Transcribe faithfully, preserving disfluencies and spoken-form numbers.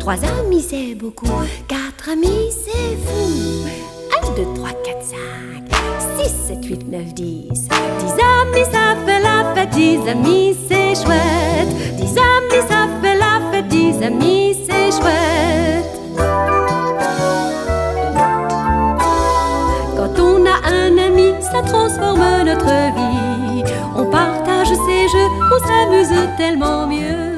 Trois amis c'est beaucoup, quatre amis c'est fou. Un, deux, trois, quatre, cinq, six, sept, huit, neuf, dix. Dix amis ça fait la fête, dix amis c'est chouette. Dix amis ça fait la fête, dix amis c'est chouette. Quand on a un ami, ça transforme notre vie. On partage ses jeux, on s'amuse tellement mieux.